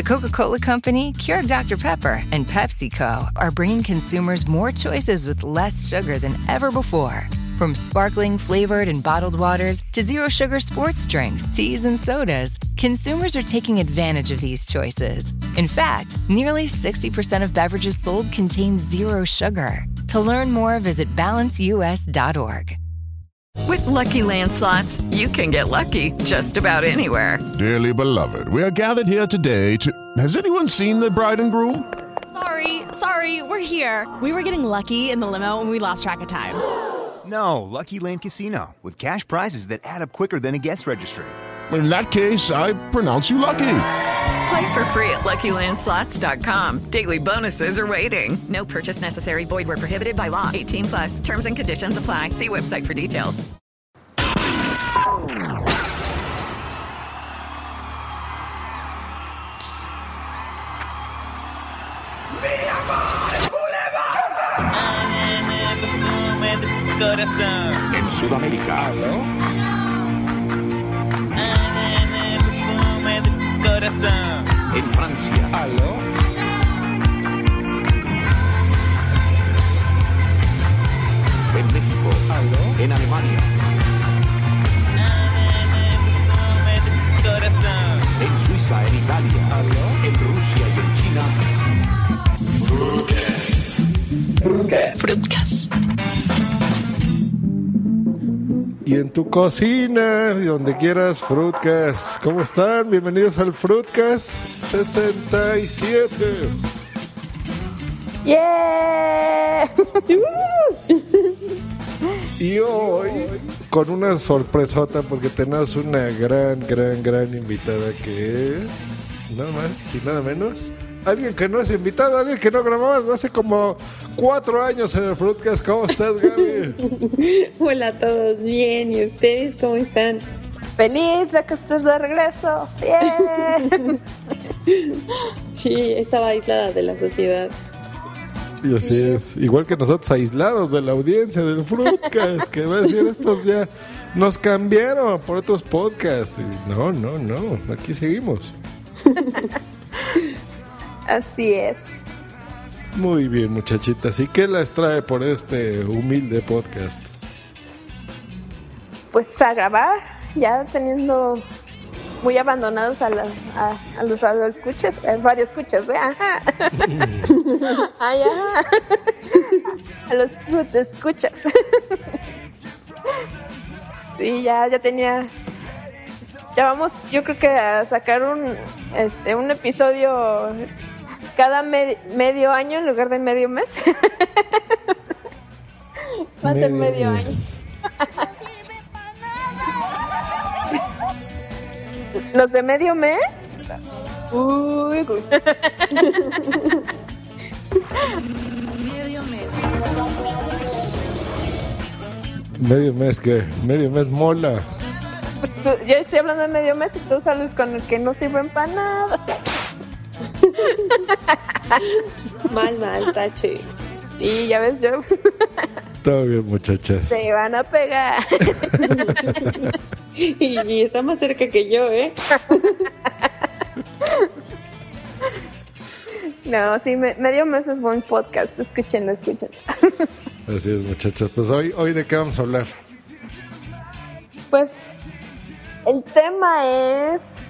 Coca-Cola Company, Keurig Dr. Pepper, and PepsiCo are bringing consumers more choices with less sugar than ever before. From sparkling, flavored, and bottled waters to zero-sugar sports drinks, teas, and sodas, consumers are taking advantage of these choices. In fact, nearly 60% of beverages sold contain zero sugar. To learn more, visit balanceus.org. With Lucky Land Slots, you can get lucky just about anywhere. Dearly beloved, we are gathered here today to... Has anyone seen the bride and groom? Sorry, we're here. We were getting lucky in the limo and we lost track of time. No, Lucky Land Casino, with cash prizes that add up quicker than a guest registry. In that case, I pronounce you lucky. Play for free at LuckyLandSlots.com. Daily bonuses are waiting. No purchase necessary. Void where prohibited by law. 18+. Terms and conditions apply. See website for details. En Sudamérica, en Francia, en México, en Alemania, en Suiza, en Italia, en Rusia y en China. Fruitcast. Y en tu cocina, y donde quieras, Fruitcast. ¿Cómo están? Bienvenidos al Fruitcast 67. ¡Yeah! Y hoy, con una sorpresota, porque tenemos una gran invitada que es, nada más y nada menos, alguien que no es invitado, alguien que no grabamos hace como 4 años en el Fruitcast. ¿Cómo estás, Gaby? Hola a todos, bien. ¿Y ustedes cómo están? ¡Feliz de que estés de regreso! ¡Bien! Sí, estaba aislada de la sociedad. Y así es, igual que nosotros, aislados de la audiencia del Fruitcast, que va a decir, estos ya nos cambiaron por otros podcasts. Y no, aquí seguimos. Así es. Muy bien, muchachitas. ¿Y qué las trae por este humilde podcast? Pues a grabar, ya teniendo muy abandonados a los radioescuchas, ajá. Ay, ajá. A los fruitescuchas. Sí, ya tenía. Ya vamos, yo creo que a sacar un episodio cada medio año en lugar de medio mes. Va a ser medio año. ¿Los de medio mes? Uy. Medio mes. ¿Medio mes qué? ¿Medio mes mola? Yo estoy hablando de medio mes y tú sales con el que no sirven para nada. Mal, tache. Y ya ves, yo. Todo bien, muchachas. Se van a pegar. Y está más cerca que yo, ¿eh? No, sí, medio mes es buen podcast. Escúchenlo. Así es, muchachas. Pues hoy ¿de qué vamos a hablar? Pues el tema es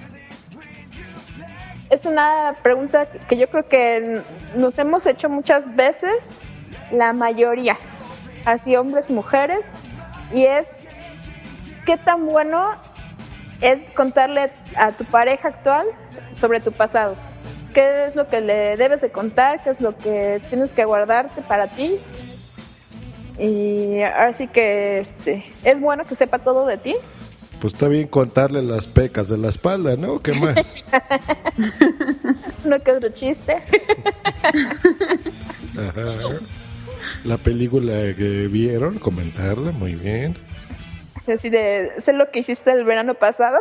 una pregunta que yo creo que nos hemos hecho muchas veces, la mayoría, así hombres y mujeres, y es ¿qué tan bueno es contarle a tu pareja actual sobre tu pasado? ¿Qué es lo que le debes de contar? ¿Qué es lo que tienes que guardarte para ti? Y ahora sí que es bueno que sepa todo de ti. Pues está bien contarle las pecas de la espalda, ¿no? ¿Qué más? No, que otro chiste. Ajá. La película que vieron, comentarla, muy bien. Así de, sé lo que hiciste el verano pasado.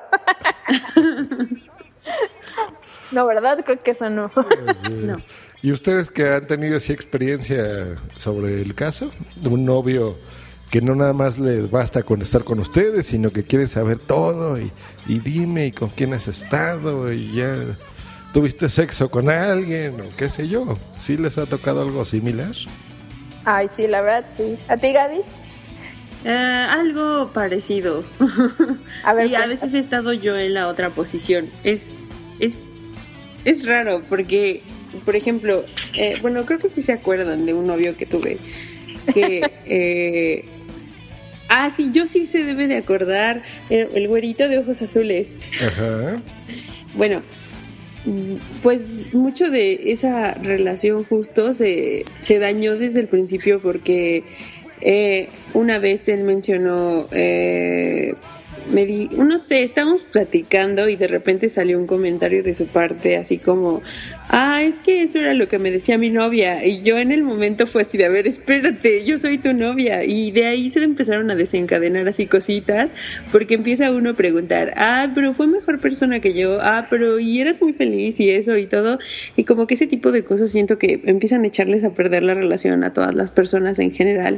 No, ¿verdad? Creo que eso no. No. ¿Y ustedes que han tenido así experiencia sobre el caso? De un novio que no nada más les basta con estar con ustedes, sino que quiere saber todo y dime y con quién has estado y ya tuviste sexo con alguien o qué sé yo. ¿Sí les ha tocado algo similar? Ay, sí, la verdad, sí. ¿A ti, Gaby? Algo parecido. A ver, y a veces he estado yo en la otra posición. Es raro porque, por ejemplo, bueno, creo que sí se acuerdan de un novio que tuve. Que, sí, yo sí se debe de acordar. El güerito de ojos azules. Ajá. Bueno, pues mucho de esa relación justo se dañó desde el principio porque una vez él mencionó, no sé, estábamos platicando y de repente salió un comentario de su parte así como, es que eso era lo que me decía mi novia, y yo en el momento fue así de, a ver, espérate, yo soy tu novia, y de ahí se empezaron a desencadenar así cositas, porque empieza uno a preguntar, pero fue mejor persona que yo, pero y eras muy feliz y eso y todo, y como que ese tipo de cosas siento que empiezan a echarles a perder la relación a todas las personas en general.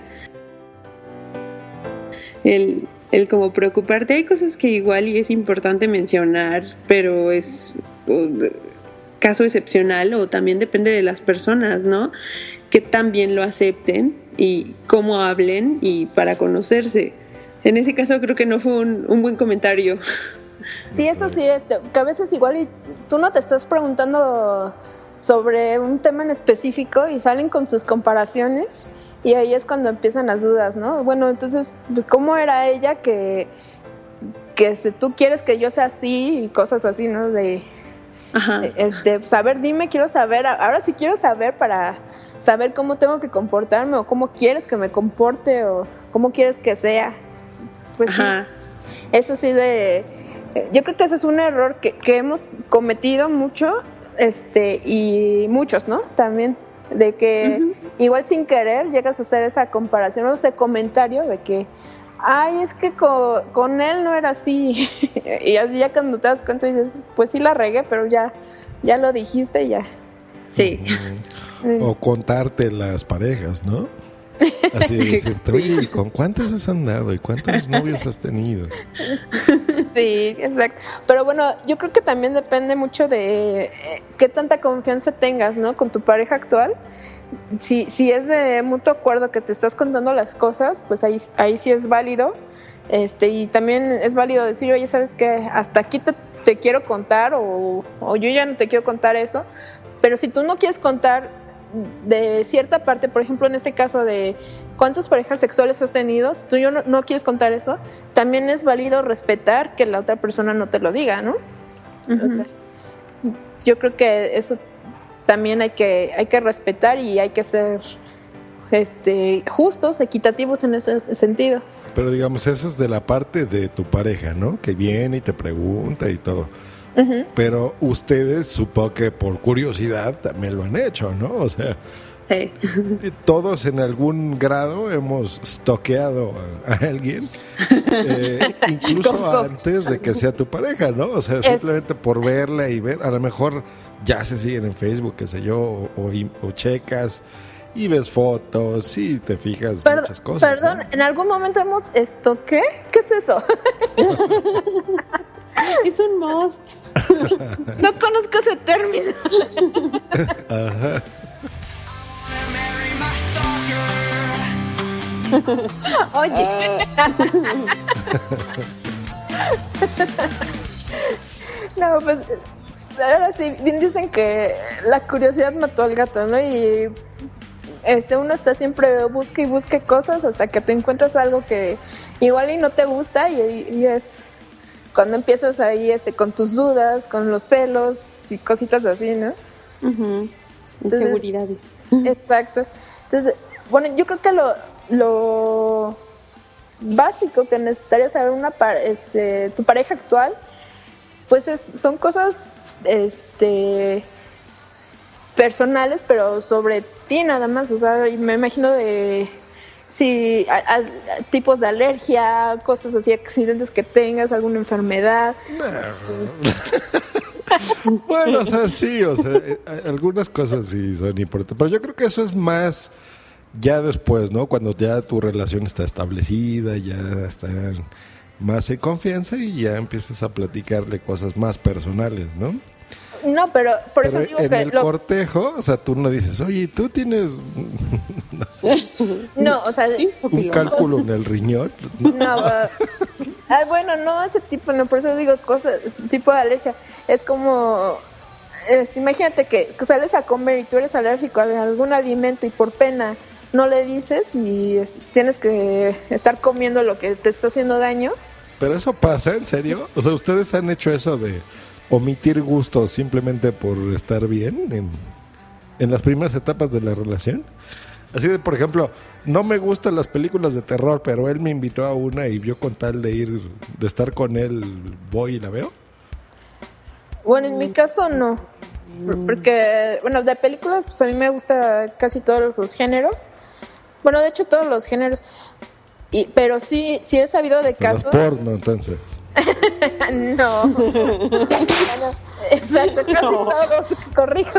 El como preocuparte, hay cosas que igual y es importante mencionar, pero es caso excepcional, o también depende de las personas, ¿no? Que también lo acepten y cómo hablen y para conocerse. En ese caso creo que no fue un buen comentario. Sí, eso sí, que a veces igual y tú no te estás preguntando sobre un tema en específico y salen con sus comparaciones y ahí es cuando empiezan las dudas, ¿no? Bueno, entonces, pues ¿cómo era ella que si tú quieres que yo sea así y cosas así, ¿no? Pues a ver, dime, quiero saber, ahora sí quiero saber para saber cómo tengo que comportarme o cómo quieres que me comporte o cómo quieres que sea. Pues sí, eso sí yo creo que ese es un error que hemos cometido mucho, y muchos, ¿no? También, de que igual sin querer llegas a hacer esa comparación o ese comentario de que es que con él no era así. Y así ya cuando te das cuenta dices, pues sí la regué, pero ya lo dijiste y ya. Sí. O contarte las parejas, ¿no? Así de decirte, oye, ¿y con cuántos has andado? ¿Y cuántos novios has tenido? Sí, exacto. Pero bueno, yo creo que también depende mucho de qué tanta confianza tengas, ¿no? Con tu pareja actual. Si es de mutuo acuerdo que te estás contando las cosas, pues ahí sí es válido. Y también es válido decir, oye, ¿sabes qué? Hasta aquí te quiero contar o yo ya no te quiero contar eso. Pero si tú no quieres contar de cierta parte, por ejemplo, en este caso de cuántas parejas sexuales has tenido, si tú no quieres contar eso, también es válido respetar que la otra persona no te lo diga, ¿no? O sea, yo creo que eso también hay que respetar y hay que ser justos, equitativos en ese sentido. Pero digamos, eso es de la parte de tu pareja, ¿no? Que viene y te pregunta y todo. Pero ustedes, supongo que por curiosidad también lo han hecho, ¿no? O sea, sí. Todos en algún grado hemos stalkeado a alguien, incluso antes de que sea tu pareja, ¿no? O sea, simplemente por verla y ver, a lo mejor ya se siguen en Facebook, qué sé yo, o checas y ves fotos y te fijas muchas cosas. Perdón, ¿no? ¿En algún momento hemos ¿qué? ¿Qué es eso? Es un must. No conozco ese término. Ajá. Oye. No, pues ahora sí, bien dicen que la curiosidad mató al gato, ¿no? Y uno está siempre busca y busca cosas hasta que te encuentras algo que igual y no te gusta y es cuando empiezas ahí con tus dudas, con los celos y cositas así, ¿no? Inseguridades. Exacto. Entonces, bueno, yo creo que lo básico que necesitaría saber tu pareja actual, pues son cosas personales, pero sobre ti nada más. O sea, me imagino de tipos de alergia, cosas así, accidentes que tengas, alguna enfermedad. Bueno, o sea, sí, o sea, algunas cosas sí son importantes, pero yo creo que eso es más ya después, ¿no? Cuando ya tu relación está establecida, ya están más en confianza y ya empiezas a platicarle cosas más personales, ¿no? No, pero por eso Pero digo en que el cortejo, o sea, tú no dices, oye, tú tienes, no sé, no, o sea, un cálculo en el riñón. Pues, no. no, bueno, no, ese tipo, no, por eso digo cosas, tipo de alergia. Es como, imagínate que sales a comer y tú eres alérgico a algún alimento y por pena no le dices y tienes que estar comiendo lo que te está haciendo daño. Pero eso pasa, ¿en serio? O sea, ¿ustedes han hecho eso de omitir gustos simplemente por estar bien en las primeras etapas de la relación? Así de, por ejemplo, no me gustan las películas de terror, pero él me invitó a una y yo con tal de estar con él, voy y la veo. Bueno, en mi caso no, porque, bueno, de películas, pues a mí me gusta casi todos los géneros. Bueno, de hecho todos los géneros, pero sí he sabido de casos... Los porno, entonces. No. Exacto, casi todos, corrijo.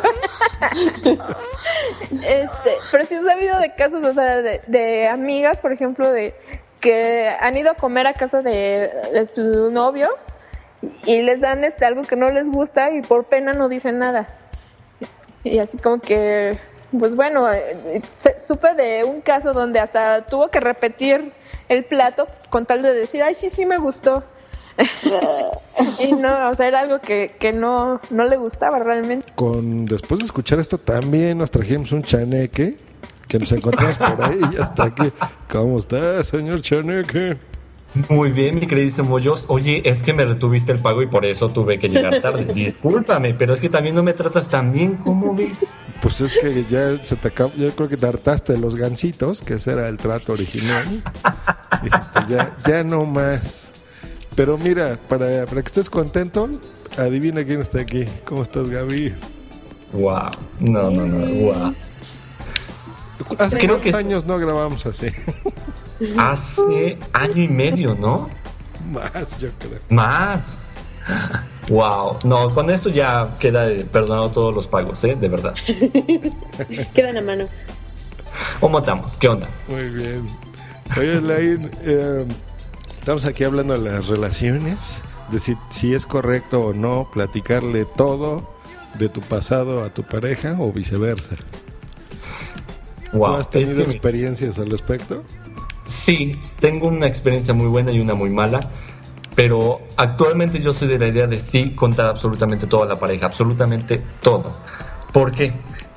Pero sí he sabido de casos, o sea, de amigas, por ejemplo, de que han ido a comer a casa de su novio y les dan algo que no les gusta y por pena no dicen nada. Y así como que, pues bueno, supe de un caso donde hasta tuvo que repetir el plato con tal de decir, ay, sí me gustó. Y no, o sea, era algo que no le gustaba realmente. Después de escuchar esto también nos trajimos un chaneque que nos encontramos por ahí y ya está aquí. ¿Cómo está, señor chaneque? Muy bien, mi queridísimo Moyos. Oye, es que me retuviste el pago y por eso tuve que llegar tarde. Discúlpame, pero es que también no me tratas tan bien, ¿cómo ves? Pues es que ya se te acabó. Yo creo que te hartaste de los gansitos, que ese era el trato original. Dijiste, ya no más. Pero mira, para que estés contento, adivina quién está aquí. ¿Cómo estás, Gaby? Wow, no, wow. Hace cuántos años no grabamos así. Hace año y medio, ¿no? Más, yo creo. Más. Wow, no, con esto ya queda perdonado todos los pagos, de verdad. Quedan a mano. ¿Cómo estamos? ¿Qué onda? Muy bien. Oye, Lain, estamos aquí hablando de las relaciones, de si es correcto o no platicarle todo de tu pasado a tu pareja o viceversa. Wow, ¿Tú has tenido experiencias al respecto? Sí, tengo una experiencia muy buena y una muy mala, pero actualmente yo soy de la idea de sí contar absolutamente todo a la pareja, absolutamente todo. ¿Por qué?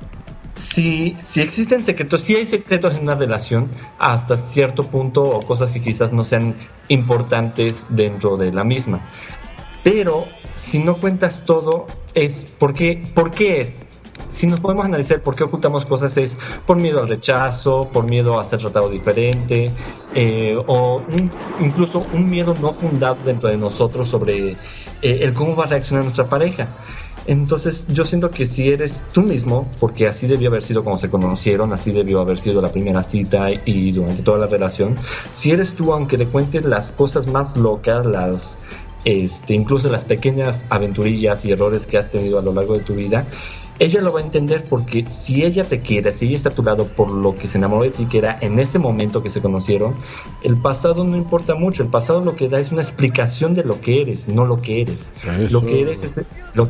Si existen secretos, si hay secretos en una relación hasta cierto punto o cosas que quizás no sean importantes dentro de la misma. Pero si no cuentas todo, es ¿por qué es? Si nos podemos analizar por qué ocultamos cosas, es por miedo al rechazo, por miedo a ser tratado diferente, o incluso un miedo no fundado dentro de nosotros sobre el cómo va a reaccionar nuestra pareja. Entonces yo siento que si eres tú mismo, porque así debió haber sido cuando se conocieron, así debió haber sido la primera cita y durante toda la relación, si eres tú, aunque le cuentes las cosas más locas, incluso las pequeñas aventurillas y errores que has tenido a lo largo de tu vida, ella lo va a entender, porque si ella te quiere, si ella está a tu lado por lo que se enamoró de ti, que era en ese momento que se conocieron, el pasado no importa mucho. El pasado lo que da es una explicación de lo que eres, no lo que eres. Eso. Lo que eres es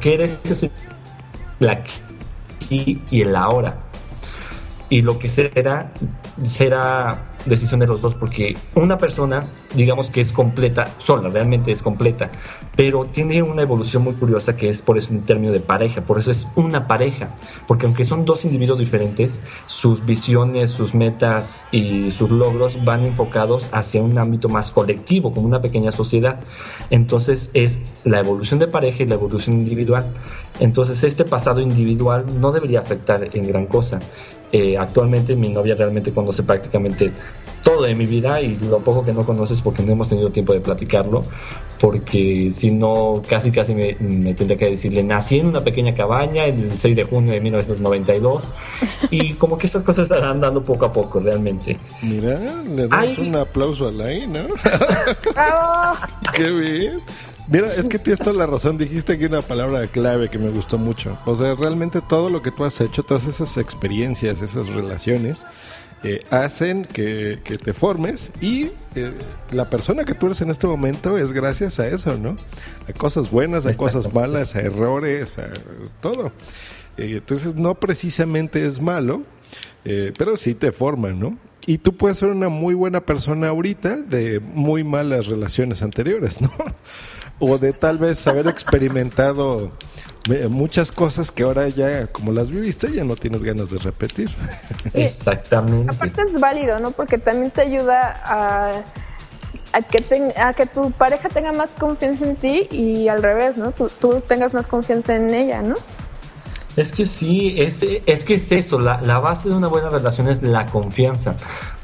el aquí y el ahora. Y lo que será decisión de los dos, porque una persona, digamos que es completa sola, realmente es completa, pero tiene una evolución muy curiosa, que es por eso un término de pareja, por eso es una pareja, porque aunque son dos individuos diferentes, sus visiones, sus metas y sus logros van enfocados hacia un ámbito más colectivo, como una pequeña sociedad. Entonces es la evolución de pareja y la evolución individual. Entonces este pasado individual no debería afectar en gran cosa. Actualmente mi novia realmente conoce prácticamente todo de mi vida, y lo poco que no conoces porque no hemos tenido tiempo de platicarlo, porque si no casi me tendría que decirle: nací en una pequeña cabaña el 6 de junio de 1992 y como que esas cosas se van dando poco a poco realmente. Mira, le damos un aplauso a Lai, ¿no? ¡Qué bien! Mira, es que tienes toda la razón, dijiste aquí una palabra clave que me gustó mucho. O sea, realmente todo lo que tú has hecho, todas esas experiencias, esas relaciones, hacen que te formes y la persona que tú eres en este momento es gracias a eso, ¿no? A cosas buenas, a cosas malas, a errores, a todo. Entonces no precisamente es malo, pero sí te forman, ¿no? Y tú puedes ser una muy buena persona ahorita de muy malas relaciones anteriores, ¿no? O de tal vez haber experimentado muchas cosas que ahora ya, como las viviste, ya no tienes ganas de repetir. Exactamente. Aparte es válido, ¿no? Porque también te ayuda a que tu pareja tenga más confianza en ti y al revés, ¿no? Tú tengas más confianza en ella, ¿no? Es que sí, es que es eso, la base de una buena relación es la confianza.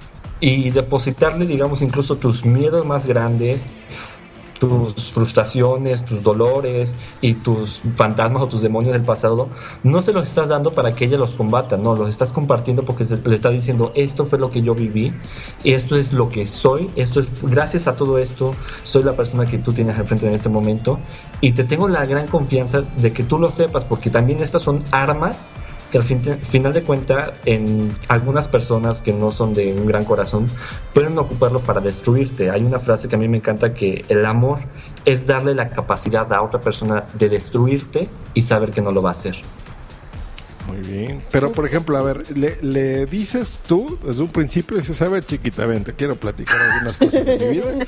Y depositarle, digamos, incluso tus miedos más grandes, tus frustraciones, tus dolores y tus fantasmas o tus demonios del pasado, no se los estás dando para que ella los combata, no, los estás compartiendo porque le está diciendo, esto fue lo que yo viví, esto es lo que soy, esto es, gracias a todo esto, soy la persona que tú tienes al frente en este momento y te tengo la gran confianza de que tú lo sepas, porque también estas son armas que al final de cuentas, en algunas personas que no son de un gran corazón, pueden ocuparlo para destruirte. Hay una frase que a mí me encanta, que el amor es darle la capacidad a otra persona de destruirte y saber que no lo va a hacer. Muy bien. Pero, por ejemplo, a ver, le dices tú, desde un principio, dices, a ver, chiquita, ven, te quiero platicar algunas cosas de mi vida.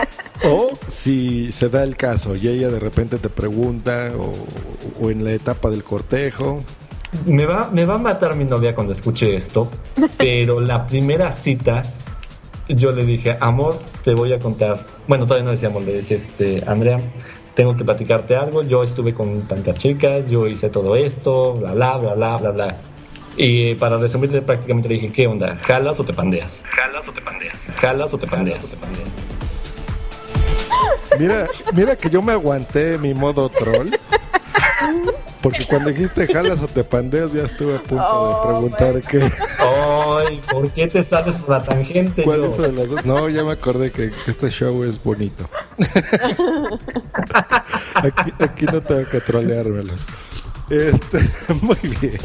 O si se da el caso y ella de repente te pregunta, o en la etapa del cortejo. Me va a matar mi novia cuando escuche esto, pero la primera cita yo le dije, amor, te voy a contar. Bueno, todavía no decíamos, le decía, Andrea, tengo que platicarte algo. Yo estuve con tantas chicas, yo hice todo esto, bla, bla, bla, bla, bla, bla. Y para resumirle, prácticamente le dije, ¿qué onda? ¿Jalas o te pandeas? ¿Jalas o te pandeas? ¿Jalas o te pandeas? Mira que yo me aguanté mi modo troll. Porque cuando dijiste jalas o te pandeas, ya estuve a punto de preguntar qué. Ay, ¿por qué te sales por la tangente? ¿Cuál es de las dos? No, ya me acordé que este show es bonito. Aquí no tengo que troleármelos. Muy bien.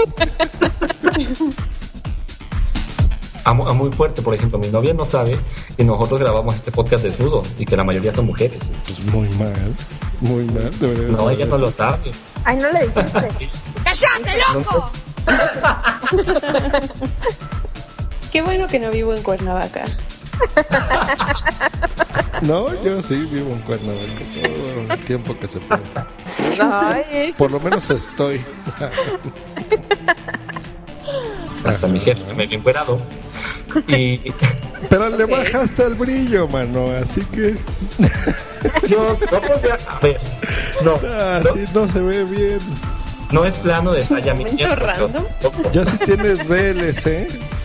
Muy fuerte, por ejemplo, mi novia no sabe que nosotros grabamos este podcast desnudo y que la mayoría son mujeres. Pues muy mal, no, ella no lo sabe. Ay, no le dijiste. ¡Cállate, loco! Qué bueno que no vivo en Cuernavaca. No, yo sí vivo en Cuernavaca todo el tiempo que se puede. Ay. Por lo menos estoy. Hasta mi jefe me había encuerado. Pero le bajaste el brillo, mano, así que... Dios, no podía... A ver, no. Sí, no se ve bien. No es plano de falla mi Ya si tienes VLC.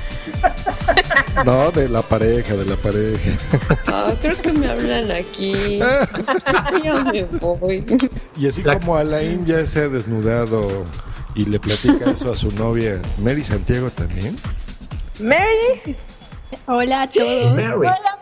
No, de la pareja. Creo que me hablan aquí. Ya me voy. Y así como Alain ya se ha desnudado y le platica eso a su novia, Mary Santiago también. Mary. Hola a todos. Mary. Hola,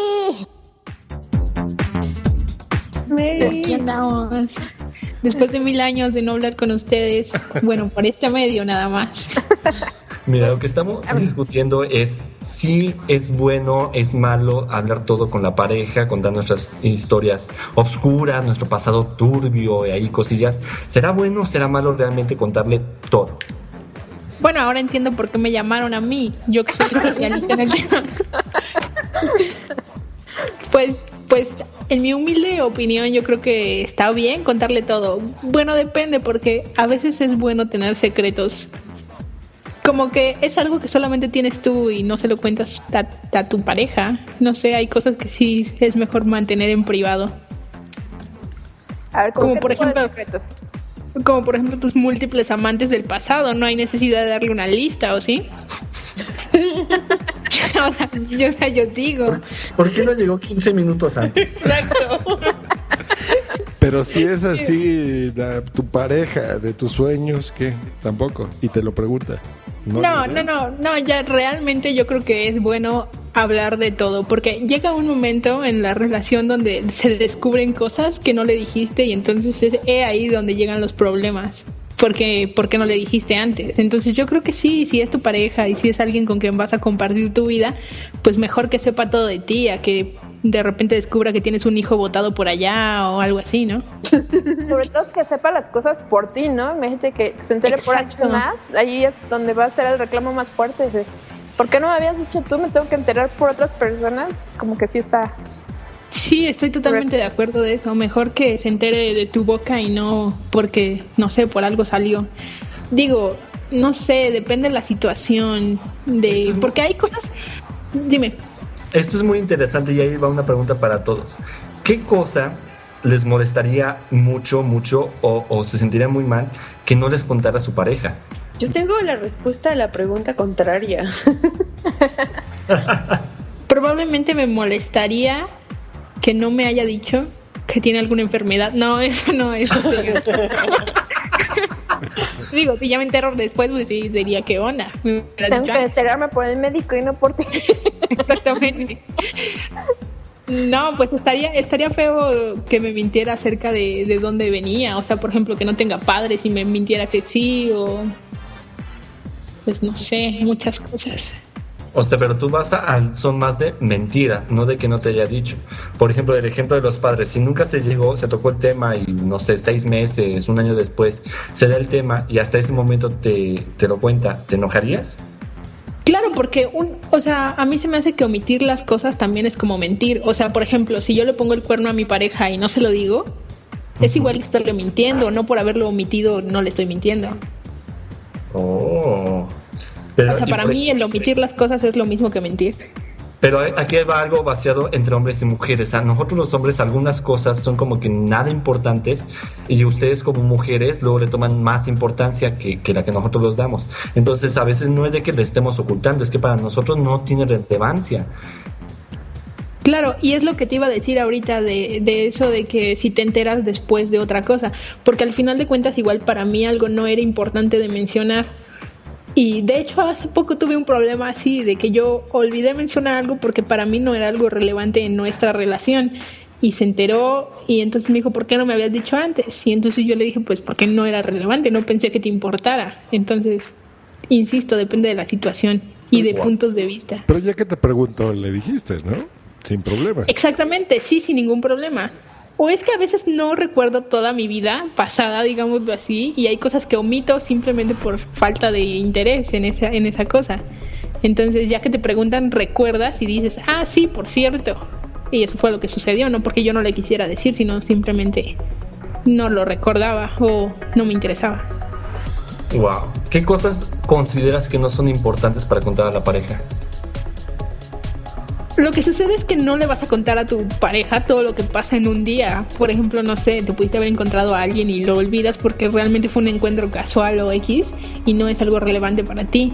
Mary. Aquí andamos. Después de 1000 años de no hablar con ustedes, bueno, por este medio nada más. Mira, lo que estamos discutiendo es si es bueno, es malo hablar todo con la pareja, contar nuestras historias oscuras, nuestro pasado turbio y ahí cosillas. ¿Será bueno o será malo realmente contarle todo? Bueno, ahora entiendo por qué me llamaron a mí, yo que soy especialista en el tema. Pues, en mi humilde opinión, yo creo que está bien contarle todo. Bueno, depende, porque a veces es bueno tener secretos. Como que es algo que solamente tienes tú y no se lo cuentas a tu pareja. No sé, hay cosas que sí es mejor mantener en privado. A ver, como por ejemplo, tus múltiples amantes del pasado. No hay necesidad de darle una lista, ¿o sí? yo digo. ¿Por qué no llegó 15 minutos antes? Exacto. Pero si es así, tu pareja de tus sueños, ¿qué? Tampoco. Y te lo pregunta. No, ya realmente yo creo que es bueno hablar de todo, porque llega un momento en la relación donde se descubren cosas que no le dijiste y entonces es ahí donde llegan los problemas. ¿por qué no le dijiste antes? Entonces yo creo que sí, si es tu pareja y si es alguien con quien vas a compartir tu vida, pues mejor que sepa todo de ti, a que de repente descubra que tienes un hijo botado por allá o algo así, ¿no? Sobre todo que sepa las cosas por ti, ¿no? Imagínate que se entere por alguien más, ahí es donde va a ser el reclamo más fuerte. ¿Por qué no me habías dicho tú? Me tengo que enterar por otras personas. Como que sí está... Sí, estoy totalmente de acuerdo de eso. Mejor que se entere de tu boca y no porque, no sé, por algo salió. Digo, no sé, depende de la situación, porque hay cosas... Dime. Esto es muy interesante y ahí va una pregunta para todos. ¿Qué cosa les molestaría mucho o se sentiría muy mal que no les contara su pareja? Yo tengo la respuesta a la pregunta contraria. Probablemente me molestaría que no me haya dicho que tiene alguna enfermedad. No, eso no, eso digo, si ya me entero después, pues sí, diría, ¿qué onda? Tengo que enterarme por el médico y no por ti. Exactamente. No, pues estaría feo que me mintiera acerca de dónde venía. O sea, por ejemplo, que no tenga padres y me mintiera que sí, o pues no sé, muchas cosas. O sea, pero tú vas al son más de mentira, no de que no te haya dicho. Por ejemplo, el ejemplo de los padres, si nunca se tocó el tema y no sé, 6 meses, un año después, se da el tema y hasta ese momento te lo cuenta, ¿te enojarías? Claro, porque o sea, a mí se me hace que omitir las cosas también es como mentir. O sea, por ejemplo, si yo le pongo el cuerno a mi pareja y no se lo digo, es igual que estarle mintiendo, no por haberlo omitido no le estoy mintiendo. Oh. Pero, o sea, para mí el omitir las cosas es lo mismo que mentir. Pero aquí va algo vaciado entre hombres y mujeres. A nosotros los hombres algunas cosas son como que nada importantes y ustedes como mujeres luego le toman más importancia que la que nosotros les damos. Entonces a veces no es de que le estemos ocultando, es que para nosotros no tiene relevancia. Claro, y es lo que te iba a decir ahorita de eso de que si te enteras después de otra cosa, porque al final de cuentas igual para mí algo no era importante de mencionar. Y de hecho hace poco tuve un problema así, de que yo olvidé mencionar algo porque para mí no era algo relevante en nuestra relación. Y se enteró y entonces me dijo, ¿por qué no me habías dicho antes? Y entonces yo le dije, pues porque no era relevante, no pensé que te importara. Entonces, insisto, depende de la situación y de puntos de vista. Pero ya que te pregunto, le dijiste, ¿no? Sin problema. Exactamente, sí, sin ningún problema. O es que a veces no recuerdo toda mi vida pasada, digámoslo así, y hay cosas que omito simplemente por falta de interés en esa cosa. Entonces, ya que te preguntan, recuerdas y dices, ah, sí, por cierto. Y eso fue lo que sucedió, no porque yo no le quisiera decir, sino simplemente no lo recordaba o no me interesaba. Wow. ¿Qué cosas consideras que no son importantes para contar a la pareja? Lo que sucede es que no le vas a contar a tu pareja todo lo que pasa en un día. Por ejemplo, no sé, te pudiste haber encontrado a alguien y lo olvidas porque realmente fue un encuentro casual o X y no es algo relevante para ti.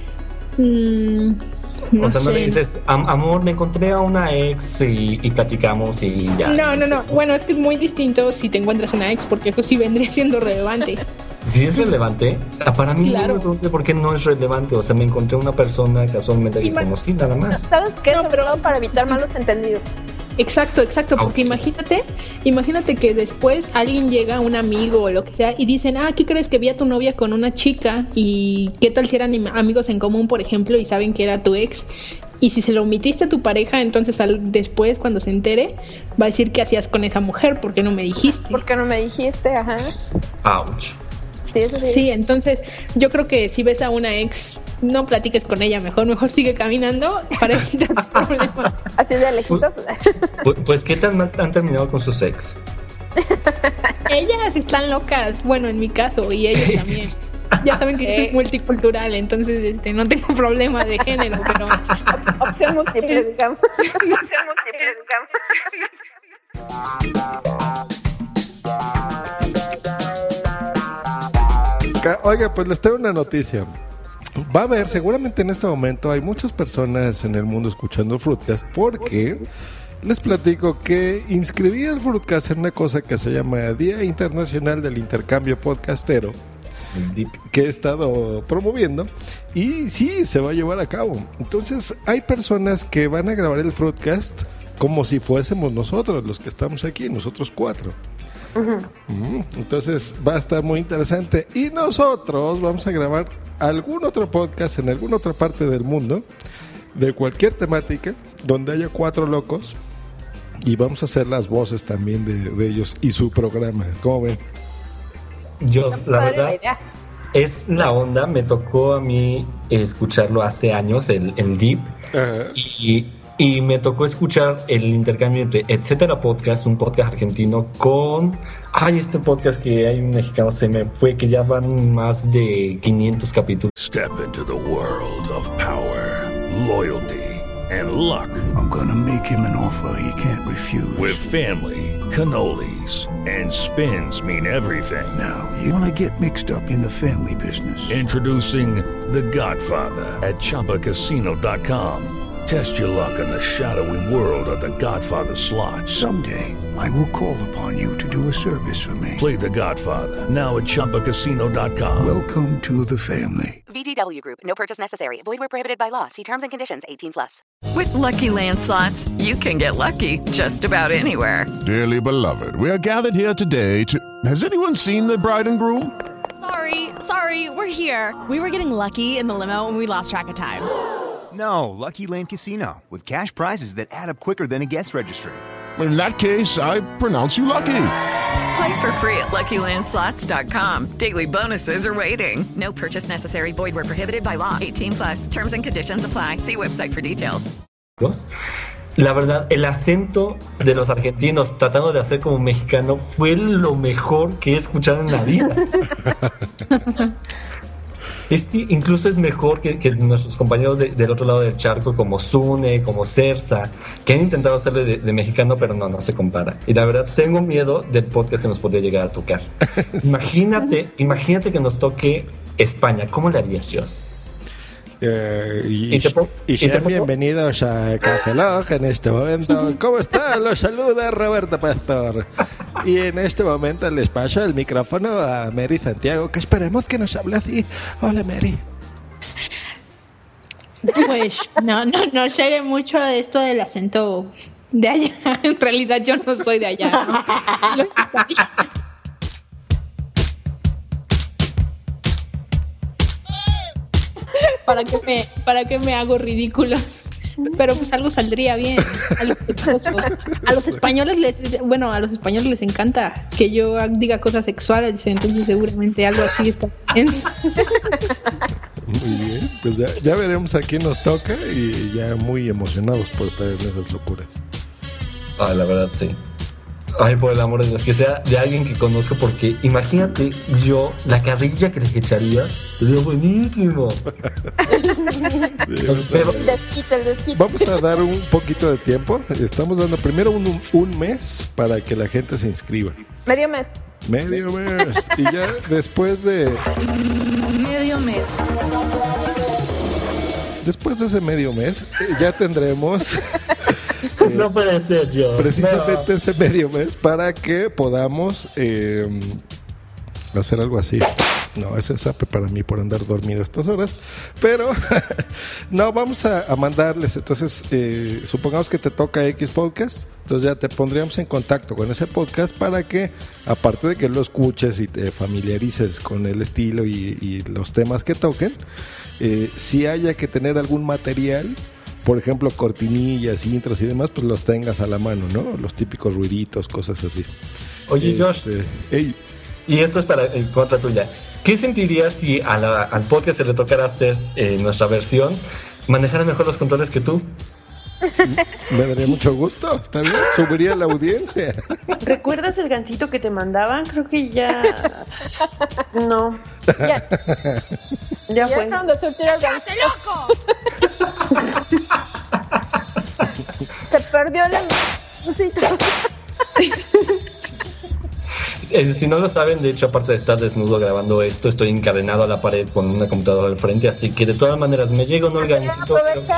No sé. Me dices, amor, me encontré a una ex y platicamos y ya. No. Bueno, es que es muy distinto si te encuentras una ex porque eso sí vendría siendo relevante. ¿Sí es relevante? Para mí claro. No me pregunté por qué no es relevante. O sea, me encontré una persona casualmente que conocí, nada más. ¿Sabes qué? No, pero para evitar malos entendidos. Exacto, porque imagínate que después alguien llega, un amigo o lo que sea, y dicen, ¿qué crees que vi a tu novia con una chica? Y ¿qué tal si eran amigos en común, por ejemplo, y saben que era tu ex? Y si se lo omitiste a tu pareja, entonces después, cuando se entere, va a decir qué hacías con esa mujer, ¿por qué no me dijiste? ¿Por qué no me dijiste? Ajá. Ouch. Sí, eso sí. Sí, entonces yo creo que si ves a una ex, no platiques con ella, mejor sigue caminando para evitar problemas. Así de lejitos. Pues ¿qué tan mal han terminado con sus ex? Ellas están locas, bueno, en mi caso, y ellos también. Ya saben que yo soy multicultural, entonces no tengo problema de género, pero opción múltiple, digamos. Oiga, pues les tengo una noticia. Va a haber, seguramente en este momento hay muchas personas en el mundo escuchando Fruitcast porque les platico que inscribí al Fruitcast en una cosa que se llama Día Internacional del Intercambio Podcastero, que he estado promoviendo, y sí, se va a llevar a cabo. Entonces hay personas que van a grabar el Fruitcast como si fuésemos nosotros, los que estamos aquí, nosotros 4. Entonces va a estar muy interesante. Y nosotros vamos a grabar algún otro podcast en alguna otra parte del mundo, de cualquier temática, donde haya 4 locos. Y vamos a hacer las voces también de ellos y su programa. ¿Cómo ven? Yo, la verdad, es la onda. Me tocó a mí escucharlo hace años, el Deep. Y me tocó escuchar el intercambio entre Etcétera Podcast, un podcast argentino, con... este podcast que hay un mexicano, se me fue, que ya van más de 500 capítulos. Step into the world of power, loyalty, and luck. I'm gonna make him an offer he can't refuse. With family, cannolis, and spins mean everything. Now, you wanna get mixed up in the family business. Introducing The Godfather at ChumbaCasino.com. Test your luck in the shadowy world of The Godfather slot. Someday, I will call upon you to do a service for me. Play The Godfather, now at ChumbaCasino.com. Welcome to the family. VGW Group. No purchase necessary. Void where prohibited by law. See terms and conditions. 18+. With Lucky Land Slots, you can get lucky just about anywhere. Dearly beloved, we are gathered here today to... Has anyone seen the bride and groom? Sorry, we're here. We were getting lucky in the limo and we lost track of time. No, Lucky Land Casino, with cash prizes that add up quicker than a guest registry. In that case, I pronounce you lucky. Play for free at LuckyLandSlots.com. Daily bonuses are waiting. No purchase necessary. Void where prohibited by law. 18+. Terms and conditions apply. See website for details. La verdad, el acento de los argentinos tratando de hacer como mexicano fue lo mejor que he escuchado en la vida. Es que incluso es mejor que nuestros compañeros del otro lado del charco, como Zune, como Cersa, que han intentado hacerle de mexicano, pero no se compara. Y la verdad, tengo miedo del podcast que nos podría llegar a tocar. Imagínate que nos toque España. ¿Cómo le harías, Joss? Y sean bienvenidos a Café Lock en este momento. ¿Cómo están? Los saluda Roberto Pastor. Y en este momento les paso el micrófono a Mary Santiago, que esperemos que nos hable así. Hola, Mary. Pues no sé mucho de esto del acento de allá. En realidad yo no soy de allá, ¿no? ¿Para qué me hago ridículos? Pero pues algo saldría bien. A los españoles les encanta que yo diga cosas sexuales, entonces seguramente algo así está bien. Muy bien, pues ya veremos a quién nos toca y ya muy emocionados por estar en esas locuras. La verdad sí. Ay, por el amor de Dios, que sea de alguien que conozco, porque imagínate yo, la carrilla que les echaría sería buenísimo. Pero, el desquite. Vamos a dar un poquito de tiempo. Estamos dando primero un mes para que la gente se inscriba. Medio mes. Y ya después de... Medio mes. Después de ese medio mes, ya tendremos... No puede ser yo. Precisamente ese medio mes para que podamos hacer algo así. No, ese es ape para mí por andar dormido a estas horas. Pero no, vamos a mandarles. Entonces, supongamos que te toca X podcast. Entonces ya te pondríamos en contacto con ese podcast para que, aparte de que lo escuches y te familiarices con el estilo y los temas que toquen, si haya que tener algún material, por ejemplo, cortinillas, intros y demás, pues los tengas a la mano, ¿no? Los típicos ruiditos, cosas así. Oye, Josh, y esto es en contra tuya. ¿Qué sentirías si al podcast se le tocara hacer nuestra versión, manejar mejor los controles que tú? Me daría mucho gusto, está bien, subiría la audiencia. ¿Recuerdas el gancito que te mandaban? Creo que ya... No. Ya fue. Dejaron de surtir el gancito. ¡Loco! Se perdió el gancito. Si no lo saben, de hecho, aparte de estar desnudo grabando esto, estoy encadenado a la pared con una computadora al frente, así que de todas maneras me llega un gancito.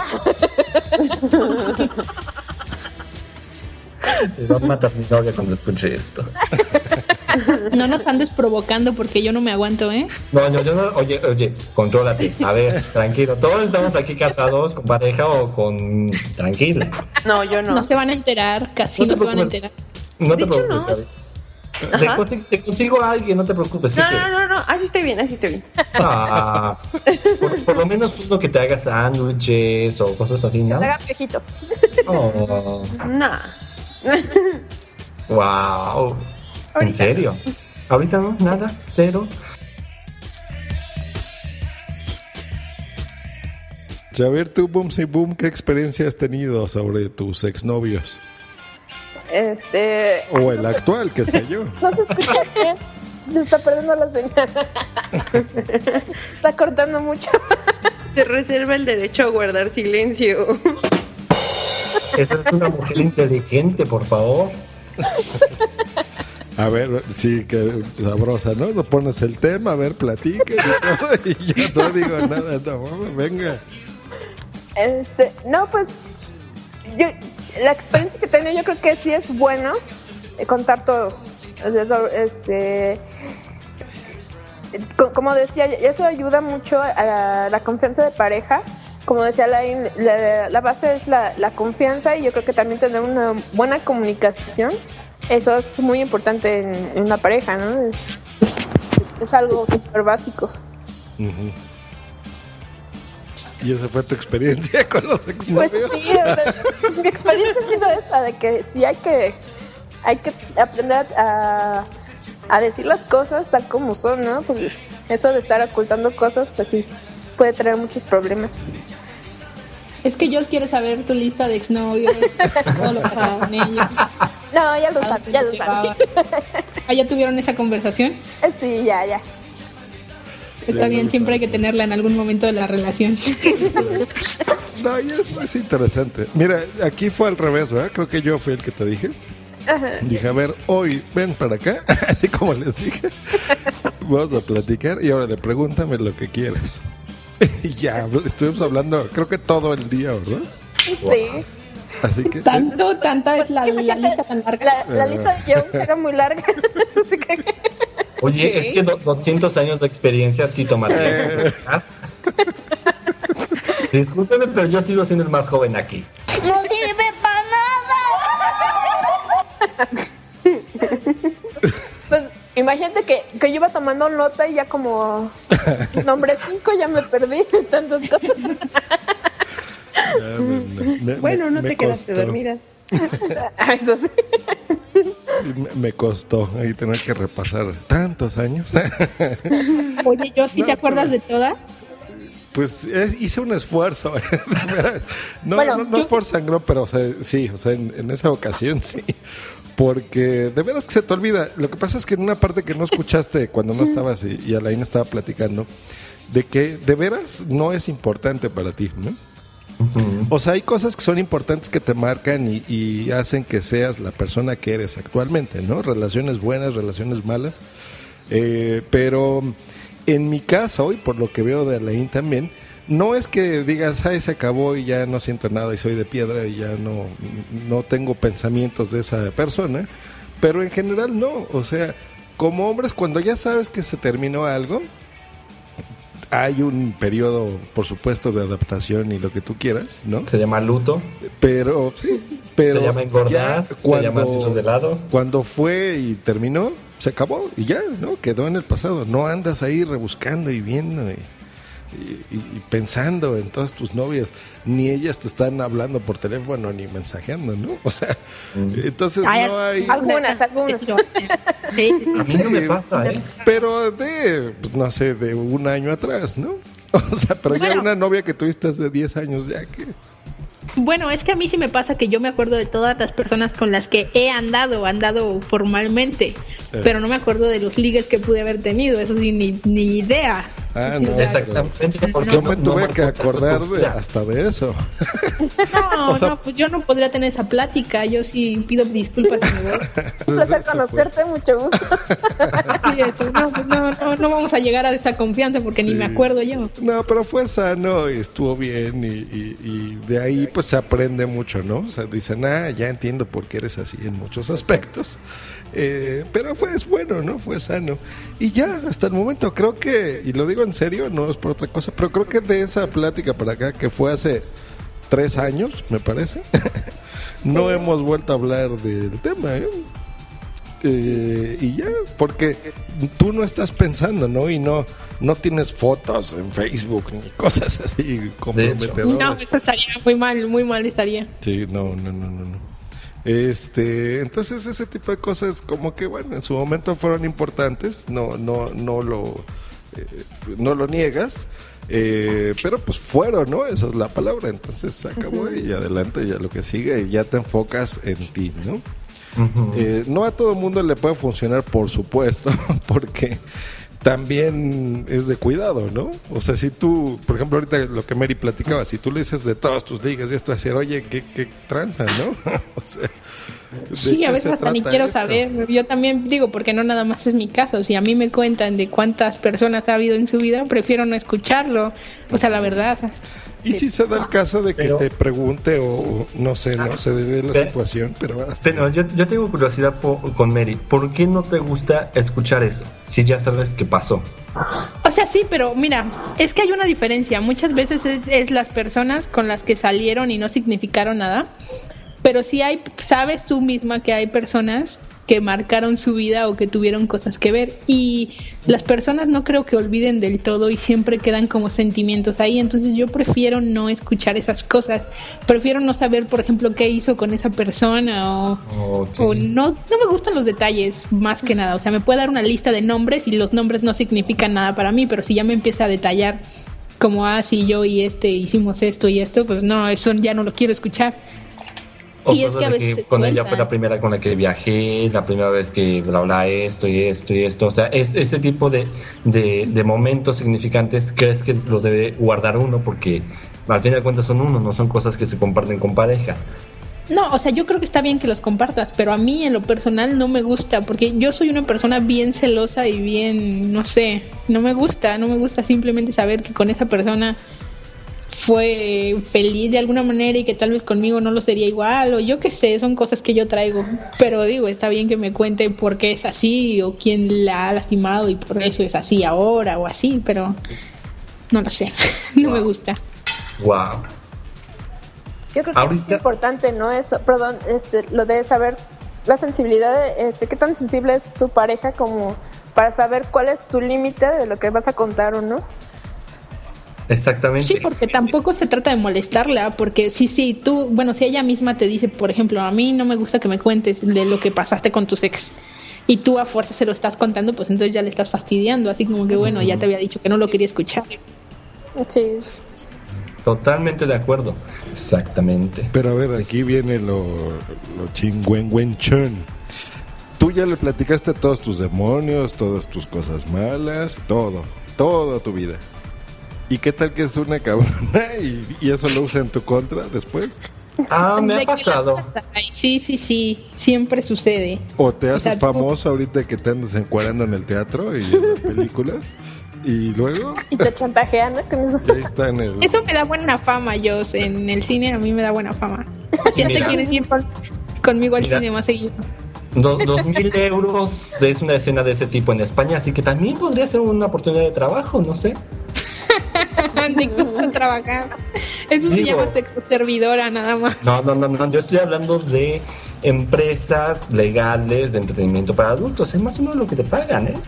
Me va a matar mi novia cuando escuche esto. No nos andes provocando porque yo no me aguanto, ¿eh? No, yo no. Oye, contrólate. A ver, tranquilo. Todos estamos aquí casados con pareja o con... Tranquila. No, yo no. No se van a enterar, casi no se van a enterar. No te preocupes, ¿sabes? Te consigo a alguien, no te preocupes. No, así estoy bien. Ah, por lo menos uno que te haga sándwiches o cosas así, ¿no? Que te haga viejito. Oh. No. Wow. ¿En serio? ¿Ahorita no? ¿Nada? ¿Cero? Xavier, tú, Boomsy Boom, ¿qué experiencia has tenido sobre tus exnovios? O el actual, qué sé yo. No se escucha bien. Se está perdiendo la señal. Está cortando mucho. Se reserva el derecho a guardar silencio. Esa es una mujer inteligente, por favor. A ver, sí, que sabrosa, ¿no? Nos pones el tema, a ver, platique y yo no digo nada, no, venga. No, pues la experiencia que tengo, yo creo que sí es bueno contar todo. Como decía, eso ayuda mucho a la confianza de pareja. Como decía Lain, la base es la confianza, y yo creo que también tener una buena comunicación. Eso es muy importante en una pareja, ¿no? Es algo súper básico. Uh-huh. ¿Y esa fue tu experiencia con los exnovios? Pues sí, pues mi experiencia ha sido esa, de que sí hay que aprender a decir las cosas tal como son, ¿no? Pues eso de estar ocultando cosas, pues sí, puede traer muchos problemas. Es que Jos quiere saber tu lista de exnovios, todo lo que pasaba con ellos. No, ya lo saben, ya lo saben. ¿Ya tuvieron esa conversación? Sí, ya. Está bien, siempre hay que tenerla en algún momento de la relación. No, y eso es interesante. Mira, aquí fue al revés, ¿verdad? Creo que yo fui el que te dije. Ajá. Dije, a ver, hoy ven para acá, así como les dije. Vamos a platicar y ahora le pregúntame lo que quieras. Y ya, estuvimos hablando, creo que todo el día, ¿verdad? Sí. Así que... Tanta es la lista tan larga. La lista de Jones era muy larga. Así que... Oye, es que 200 años de experiencia sí tomaron. Discúlpeme, pero yo sigo siendo el más joven aquí. ¡No sirve para nada! Pues imagínate que yo iba tomando nota y ya como nombre 5 ya me perdí en tantas cosas. Bueno, no te quedaste dormida. Eso sí. Me costó ahí tener que repasar tantos años. Oye, yo sí, ¿te acuerdas de todas? Pues hice un esfuerzo. No Bueno, es por sangrón, pero sí, en esa ocasión sí. Porque de veras que se te olvida. Lo que pasa es que en una parte que no escuchaste cuando no estabas y Alain estaba platicando, de que de veras no es importante para ti, ¿no? Uh-huh. O sea, hay cosas que son importantes que te marcan y hacen que seas la persona que eres actualmente, ¿no? Relaciones buenas, relaciones malas. Pero en mi caso, y por lo que veo de Alain también, no es que digas, ay, se acabó y ya no siento nada y soy de piedra y ya no tengo pensamientos de esa persona, pero en general no. O sea, como hombres, cuando ya sabes que se terminó algo, hay un periodo, por supuesto, de adaptación y lo que tú quieras, ¿no? Se llama luto. Pero se llama engordar, se llama piso de lado. Cuando fue y terminó, se acabó y ya, ¿no? Quedó en el pasado. No andas ahí rebuscando y viendo y pensando en todas tus novias, ni ellas te están hablando por teléfono ni mensajeando, ¿no? O sea, entonces no hay... Algunas. Sí. A mí no me pasa, ¿eh? Pero pues, no sé, de un año atrás, ¿no? O sea, pero ya una novia que tuviste hace 10 años, ya que... Bueno, es que a mí sí me pasa que yo me acuerdo de todas las personas con las que he andado formalmente, pero no me acuerdo de los ligues que pude haber tenido, eso sí, ni idea. Ah, sí, no. O sea, exactamente. Yo me tuve que acordar hasta de eso. No, pues yo no podría tener esa plática, yo sí pido disculpas. Un placer conocerte, mucho gusto. No vamos a llegar a esa confianza porque ni me acuerdo yo. No, pero fue sano y estuvo bien y de ahí pues se aprende mucho, ¿no? O sea, dicen, ya entiendo por qué eres así en muchos aspectos. Pero es bueno, ¿no? Fue sano. Y ya, hasta el momento creo que, y lo digo en serio, no es por otra cosa, pero creo que de esa plática para acá, que fue hace 3 años, me parece, no hemos vuelto a hablar del tema, ¿eh? Y ya, porque tú no estás pensando, ¿no? Y no tienes fotos en Facebook ni cosas así comprometedoras. No, eso estaría muy mal estaría. Sí, no. Entonces ese tipo de cosas como que bueno, en su momento fueron importantes, no lo niegas, pero pues fueron, ¿no? Esa es la palabra, entonces se acabó y adelante, ya lo que sigue y ya te enfocas en ti, ¿no? No a todo mundo le puede funcionar, por supuesto, porque también es de cuidado, ¿no? O sea, si tú, por ejemplo, ahorita lo que Mary platicaba, si tú le dices de todas tus ligas y esto, decir, oye, ¿qué tranza, no? O sea, sí, a veces hasta ni quiero saber. Yo también digo, porque no nada más es mi caso. Si a mí me cuentan de cuántas personas ha habido en su vida, prefiero no escucharlo. O sea, la verdad. Y si se da el caso de que te pregunte o no sé de la situación, pero yo tengo curiosidad con Mary. ¿Por qué no te gusta escuchar eso? Si ya sabes qué pasó. O sea, sí, pero mira, es que hay una diferencia. Muchas veces es las personas con las que salieron y no significaron nada. Pero sí sabes tú misma que hay personas que marcaron su vida o que tuvieron cosas que ver, y las personas no creo que olviden del todo y siempre quedan como sentimientos ahí. Entonces yo prefiero no escuchar esas cosas, prefiero no saber, por ejemplo, qué hizo con esa persona o no me gustan los detalles más que nada. O sea, me puede dar una lista de nombres y los nombres no significan nada para mí, pero si ya me empieza a detallar como si yo y hicimos esto y esto, pues no, eso ya no lo quiero escuchar. O y es que a veces con ella fue la primera con la que viajé, la primera vez que bla esto y esto. O sea, ese tipo de momentos significantes, ¿crees que los debe guardar uno? Porque al fin de cuentas son uno, no son cosas que se comparten con pareja. No, o sea, yo creo que está bien que los compartas, pero a mí en lo personal no me gusta, porque yo soy una persona bien celosa y bien, no sé, no me gusta simplemente saber que con esa persona fue feliz de alguna manera y que tal vez conmigo no lo sería igual, o yo qué sé, son cosas que yo traigo. Pero digo, está bien que me cuente por qué es así o quién la ha lastimado y por eso es así ahora o así, pero no lo sé, no me gusta. Wow. Yo creo que ahorita es importante, ¿no? Eso, perdón, lo de saber la sensibilidad, qué tan sensible es tu pareja como para saber cuál es tu límite de lo que vas a contar o no. Exactamente. Sí, porque tampoco se trata de molestarla, porque si ella misma te dice, por ejemplo, a mí no me gusta que me cuentes de lo que pasaste con tus ex, y tú a fuerza se lo estás contando, pues entonces ya le estás fastidiando, así como que bueno, ya te había dicho que no lo quería escuchar. Sí. Totalmente de acuerdo. Exactamente. Pero a ver, aquí viene lo chingüengüenchón. Tú ya le platicaste todos tus demonios, todas tus cosas malas, toda tu vida. ¿Y qué tal que es una cabrona y eso lo usa en tu contra después? Me ha pasado. Sí, siempre sucede. O te haces famoso ahorita que te andas encuadrando en el teatro y en las películas. Y luego... Y te chantajean, ¿no? Ahí está Eso me da buena fama, Jos. En el cine a mí me da buena fama. Si te quieres ir conmigo al cine más seguido. 2,000 euros es una escena de ese tipo en España, así que también podría ser una oportunidad de trabajo, no sé. ¿De cómo trabajar? Eso se llama sexo servidora, nada más. No, yo estoy hablando de empresas legales de entretenimiento para adultos. Es más o menos lo que te pagan, ¿eh?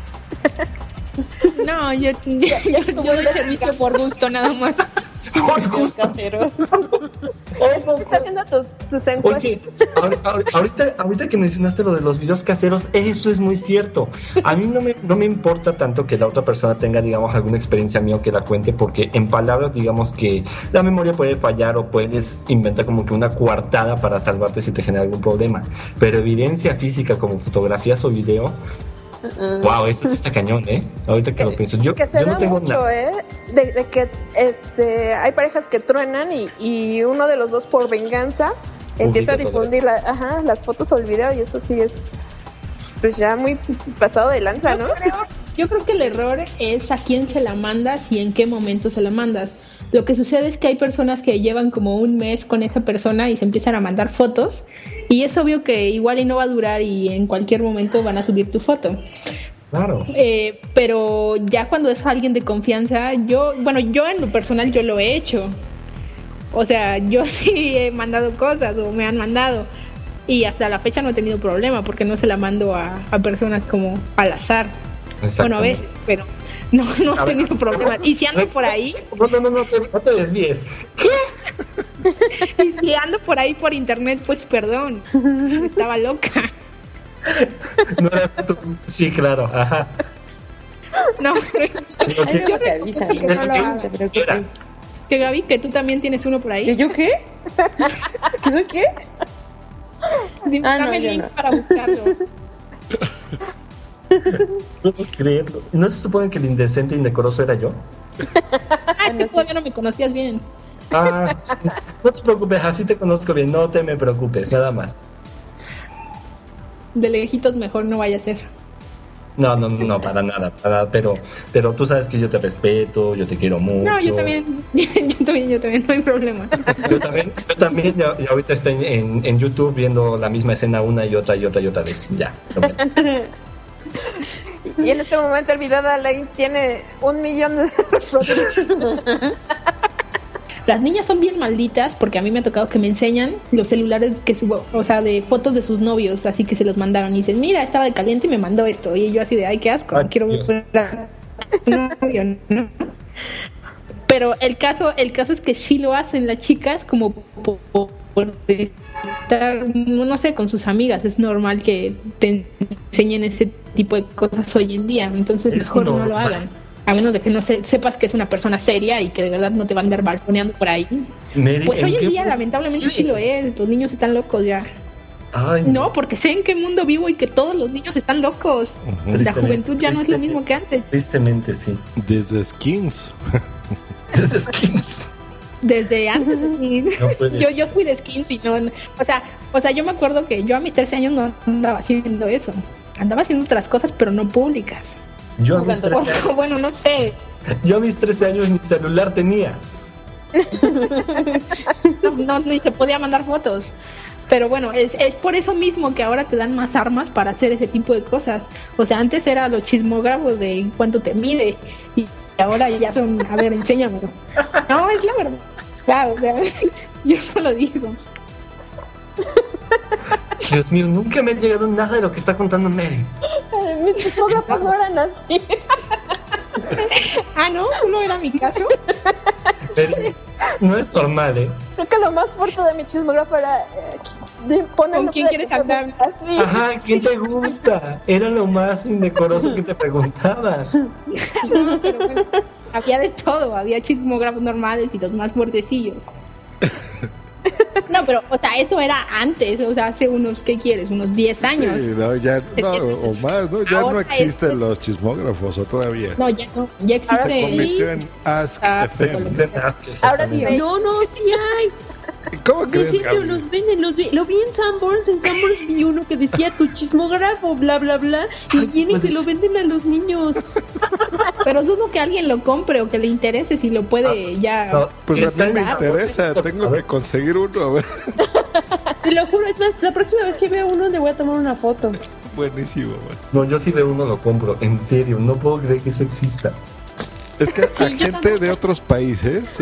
No, yo doy servicio por gusto, nada más. Por gusto. ¿Cómo estás haciendo tus encuestas? Oye, ahorita que mencionaste lo de los videos caseros, eso es muy cierto. A mí no me importa tanto que la otra persona tenga, digamos, alguna experiencia mía o que la cuente, porque en palabras, digamos que la memoria puede fallar o puedes inventar como que una coartada para salvarte si te genera algún problema. Pero evidencia física como fotografías o video... Wow, eso sí está cañón, ahorita que lo pienso. Yo no tengo mucho, de que hay parejas que truenan y uno de los dos por venganza empieza a difundir las fotos o el video, y eso sí es pues ya muy pasado de lanza, ¿no? Yo creo que el error es a quién se la mandas y en qué momento se la mandas. Lo que sucede es que hay personas que llevan como un mes con esa persona y se empiezan a mandar fotos, y es obvio que igual y no va a durar y en cualquier momento van a subir tu foto. Claro. Pero ya cuando es alguien de confianza, yo en lo personal yo lo he hecho. O sea, yo sí he mandado cosas o me han mandado, y hasta la fecha no he tenido problema porque no se la mando a personas como al azar. Bueno, a veces, pero no he tenido problema. Y si ando por ahí... No te desvíes. ¿Qué? Y si ando por ahí por internet, pues perdón, estaba loca. No eras tú. Sí, claro, ajá. No, yo te aviso que no lo hagas. Que Gaby, que tú también tienes uno por ahí. ¿Y yo qué? ¿Yo qué? Dame el link para buscarlo. No puedo creerlo. ¿No se supone que el indecente e indecoroso era yo? Es que todavía no me conocías bien. No te preocupes, así te conozco bien. No te me preocupes, nada más. De lejitos mejor no vaya a ser. No, para nada, pero tú sabes que yo te respeto, yo te quiero mucho. No, yo también, no hay problema. Yo también, y ahorita estoy en YouTube viendo la misma escena una y otra vez, ya. Y en este momento el video de Alain tiene 1 millón de reproducciones. Las niñas son bien malditas porque a mí me ha tocado que me enseñan los celulares que subo, o sea, de fotos de sus novios, así que se los mandaron y dicen, mira, estaba de caliente y me mandó esto. Y yo así de, ay, qué asco, no quiero ver a novio, ¿no? Pero el caso es que sí lo hacen las chicas como por estar, no sé, con sus amigas. Es normal que te enseñen ese tipo de cosas hoy en día, entonces mejor no lo hagan. A menos de que no sepas que es una persona seria y que de verdad no te van a andar balconeando por ahí. Pues hoy en día lamentablemente sí lo es. Los niños están locos ya. Ay, no, porque sé en qué mundo vivo y que todos los niños están locos. La juventud ya no es lo mismo que antes. Tristemente sí. Desde Skins. Desde antes de Skins. No yo fui de Skins y no. O sea, yo me acuerdo que yo a mis 13 años no andaba haciendo eso. Andaba haciendo otras cosas, pero no públicas. Yo a mis 13 años. Bueno, no sé. Yo a mis 13 años ni celular tenía. No, ni se podía mandar fotos. Pero bueno, es por eso mismo que ahora te dan más armas para hacer ese tipo de cosas. O sea, antes era los chismógrafos de cuánto te mide. Y ahora ya son, a ver, enséñamelo. No, es la verdad. Claro, o sea, yo solo digo. Dios mío, nunca me ha llegado nada de lo que está contando Mary. Mis chismógrafos no eran así. ¿No? ¿No era mi caso? No es normal, Creo que lo más fuerte de mi chismógrafo era ¿con quién quieres andar? Así. Ajá, ¿quién te gusta? Era lo más indecoroso que te preguntaba. No, pero bueno, había de todo. Había chismógrafos normales y los más fuertecillos. No, pero, o sea, eso era antes, o sea, hace unos, ¿qué quieres? Unos 10 años. Sí, no, ya no, o más, ¿no? Ya no existen los chismógrafos, o todavía. No, ya no, ya existe. Se convirtió en Ask FM. Ahora sí hay. No, sí hay. ¿Cómo crees, sí, Gaby? los venden, lo vi en Sanborns vi uno que decía tu chismógrafo, bla, bla, bla, y vienen y se lo venden a los niños. Pero dudo que alguien lo compre o que le interese si lo puede ya. No, pues a mí me interesa, tengo que conseguir uno, a ver. Te lo juro, es más, la próxima vez que vea uno le voy a tomar una foto. Buenísimo, man. No, yo si veo uno lo compro, en serio, no puedo creer que eso exista. Es que a gente de otros países,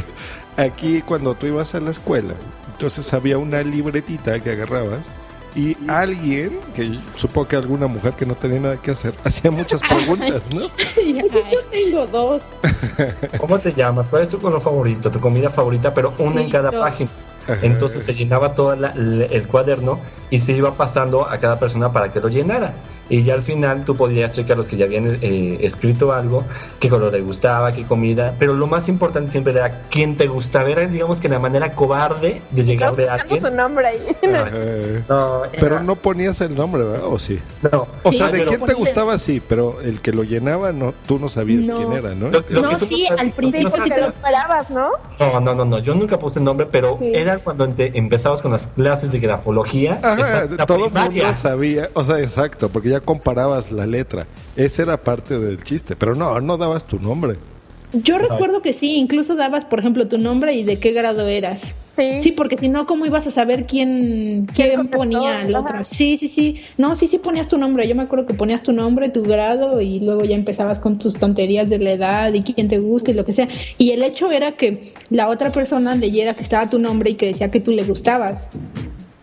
aquí cuando tú ibas a la escuela, entonces había una libretita que agarrabas y alguien, que supongo que alguna mujer que no tenía nada que hacer, hacía muchas preguntas, ¿no? Yo tengo 2. ¿Cómo te llamas? ¿Cuál es tu color favorito? ¿Tu comida favorita? Pero una en cada página. Ajá. Entonces se llenaba todo el cuaderno y se iba pasando a cada persona para que lo llenara. Y ya al final tú podías checar los que ya habían escrito algo, qué color le gustaba, qué comida, pero lo más importante siempre era quién te gustaba. Era, digamos, que la manera cobarde de llegar a alguien. Su nombre ahí. No, pero no ponías el nombre, ¿verdad? ¿O sí? No. O sea, de quién te gustaba, sí, pero el que lo llenaba, no, tú no sabías quién era, ¿no? No, sí, al principio sí te lo esperabas, ¿no? No, yo nunca puse el nombre, pero era cuando empezabas con las clases de grafología. Ajá, todo el mundo sabía, o sea, exacto, porque ya comparabas la letra. Esa era parte del chiste, pero no dabas tu nombre. Yo recuerdo que sí, incluso dabas, por ejemplo, tu nombre y de qué grado eras. Sí, porque si no, ¿cómo ibas a saber quién ponía el otro? Ajá. Sí. No, sí ponías tu nombre. Yo me acuerdo que ponías tu nombre, tu grado y luego ya empezabas con tus tonterías de la edad y quién te gusta y lo que sea. Y el hecho era que la otra persona leyera que estaba tu nombre y que decía que tú le gustabas.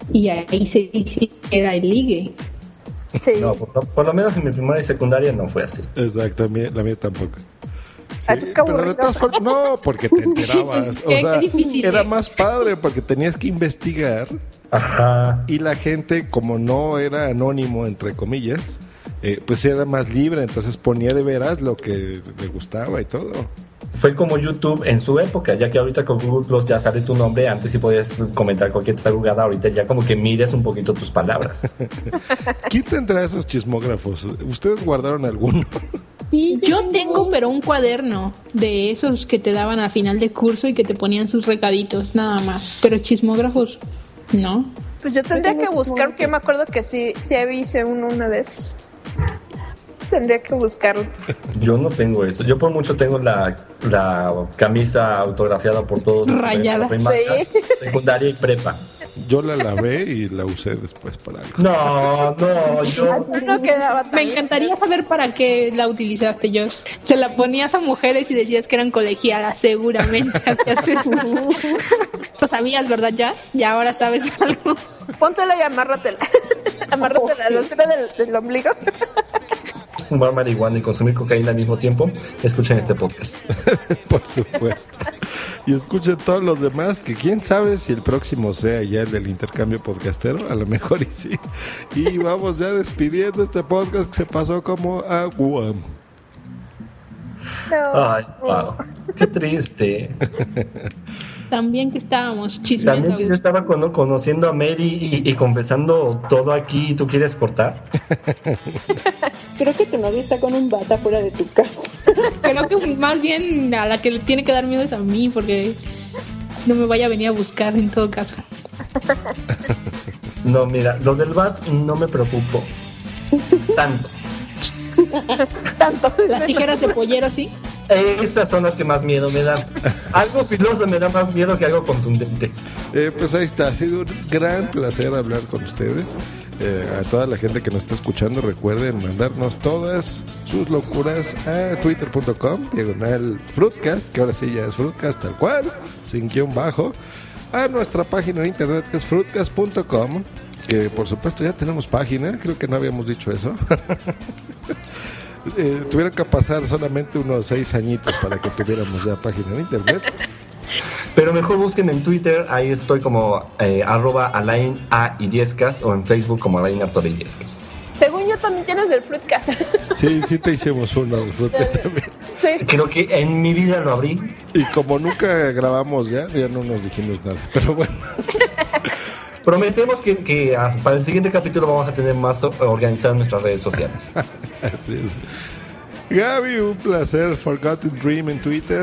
y ahí se hiciera el ligue. Sí. No, por lo menos en mi primaria y secundaria no fue así. Exacto, la mía tampoco. Ay, pues qué Pero de aburrido. todas formas, no, porque te enterabas. Sí, pues, qué difícil, era más padre porque tenías que investigar. Ajá. Y la gente, como no era anónimo, entre comillas, pues era más libre, entonces ponía de veras lo que le gustaba y todo. Fue como YouTube en su época, ya que ahorita con Google Plus ya sale tu nombre, antes sí podías comentar cualquier tarugada, ahorita ya como que mires un poquito tus palabras. ¿Quién tendrá esos chismógrafos? ¿Ustedes guardaron alguno? Yo tengo, pero un cuaderno de esos que te daban a final de curso y que te ponían sus recaditos, nada más. Pero chismógrafos, no. Pues yo tendría que buscar, porque yo me acuerdo que sí hice uno una vez. Tendría que buscarlo. Yo no tengo eso. Yo por mucho tengo la camisa autografiada por todos. Rayada. Sí. Secundaria y prepa. Yo la lavé y la usé después para algo. No, yo... Así no quedaba tan Me bien. encantaría saber para qué la utilizaste, yo. Se la ponías a mujeres y decías que eran colegialas, seguramente. Hacías eso. Lo sabías, ¿verdad, Jazz? Y ahora sabes algo. Póntela y amárratela. Amárratela a la altura del ombligo. Fumar marihuana y consumir cocaína al mismo tiempo, escuchen este podcast. Por supuesto. Y escuchen todos los demás, que quién sabe si el próximo sea ya el del intercambio podcastero, a lo mejor y sí. Y vamos ya despidiendo este podcast que se pasó como agua. Ay, wow. Qué triste. También que estábamos chismeando. También que yo estaba conociendo a Mary y confesando todo aquí, ¿tú quieres cortar? Creo que tu novia está con un bata fuera de tu casa. Creo que más bien a la que le tiene que dar miedo es a mí, porque no me vaya a venir a buscar en todo caso. No, mira, lo del bat no me preocupo tanto. Las tijeras de pollero, sí. Esas son las que más miedo me dan. Algo filoso me da más miedo que algo contundente. Pues ahí está, ha sido un gran placer hablar con ustedes. A toda la gente que nos está escuchando, recuerden mandarnos todas sus locuras a twitter.com/Fruitcast, que ahora sí ya es Fruitcast tal cual, sin guión bajo, a nuestra página de internet que es fruitcast.com, que por supuesto ya tenemos página, creo que no habíamos dicho eso. Tuvieron que pasar solamente unos 6 añitos para que tuviéramos ya página de internet. Pero mejor busquen en Twitter, ahí estoy como @Alain A. Illescas, o en Facebook como Alain Arturo Illescas. Según yo también tienes del Fruitcast. Sí, sí te hicimos uno del Fruitcast también. Sí. Creo que en mi vida lo abrí. Y como nunca grabamos ya no nos dijimos nada, pero bueno. Prometemos que para el siguiente capítulo vamos a tener más organizadas nuestras redes sociales. Así es. Gaby, un placer. Forgotten Dream en Twitter.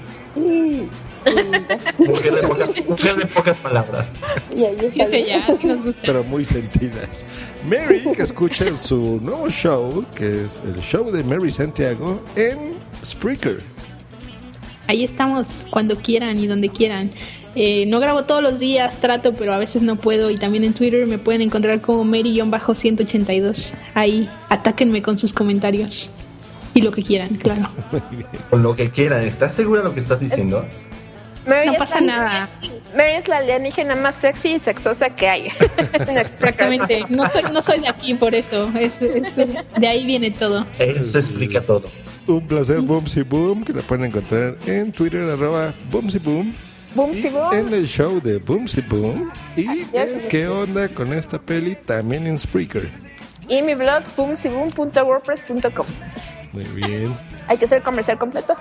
Mujer de pocas palabras. Sí, sí, ya, sí nos gusta. Pero muy sentidas. Mary, que escucha su nuevo show, que es el show de Mary Santiago en Spreaker. Ahí estamos cuando quieran y donde quieran. No grabo todos los días, trato, pero a veces no puedo. Y también en Twitter me pueden encontrar como Mary-182. Ahí, atáquenme con sus comentarios. Y lo que quieran, claro. Con lo que quieran. ¿Estás segura de lo que estás diciendo? Mary No es pasa nada. Mary es la alienígena más sexy y sexosa que hay. Exactamente. No soy de aquí por eso. De ahí viene todo. Eso explica todo. Un placer, Boomsy Boom, que la pueden encontrar en Twitter, @Boomsy Boom. Boomsy Boom. En el show de Boomsy Boom. Y Yes, ¿qué onda con esta peli? También en Spreaker. Y mi blog, boomsyboom.wordpress.com. Muy bien. Hay que hacer comercial completo.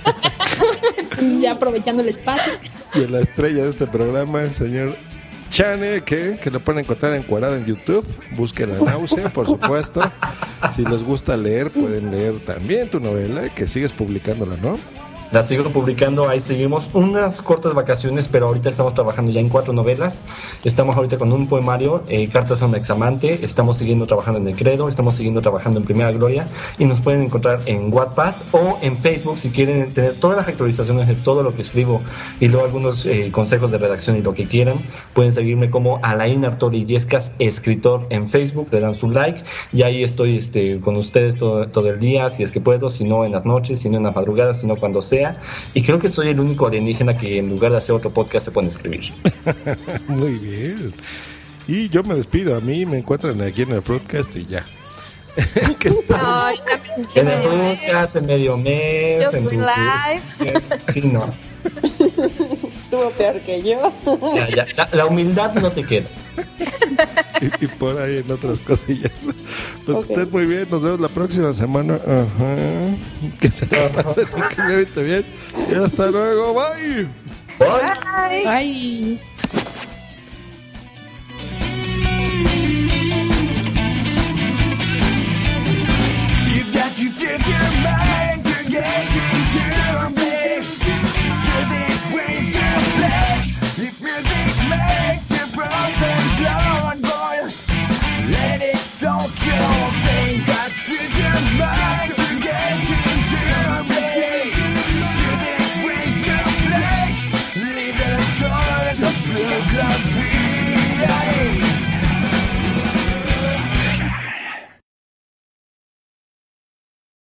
Ya aprovechando el espacio. Y a la estrella de este programa, el señor Chane, que lo pueden encontrar encuadrado en YouTube. Busquen la náusea, por supuesto. Si les gusta leer, pueden leer también tu novela, que sigues publicándola, ¿no? La sigo publicando, ahí seguimos unas cortas vacaciones, pero ahorita estamos trabajando ya en 4 novelas. Estamos ahorita con un poemario, Cartas a un examante. Estamos siguiendo trabajando en El Credo, estamos siguiendo trabajando en Primera Gloria. Y nos pueden encontrar en Wattpad o en Facebook si quieren tener todas las actualizaciones de todo lo que escribo y luego algunos consejos de redacción y lo que quieran. Pueden seguirme como Alain Arturo Illescas, escritor en Facebook, le dan su like y ahí estoy con ustedes todo el día, si es que puedo, si no en las noches, si no en las madrugadas, si no cuando sea. Y creo que soy el único alienígena que en lugar de hacer otro podcast se pone a escribir. Muy bien. Y yo me despido. A mí me encuentran aquí en el Fruitcast y ya. ¿Qué está? En el podcast, en medio mes, Just en tu live. Sí, no. Estuvo peor que yo. Ya, la humildad no te queda. Y por ahí en otras cosillas. Pues que estén muy bien. Nos vemos la próxima semana. Ajá. Que se pasen increíblemente bien. Y hasta luego. Bye. Bye. Bye.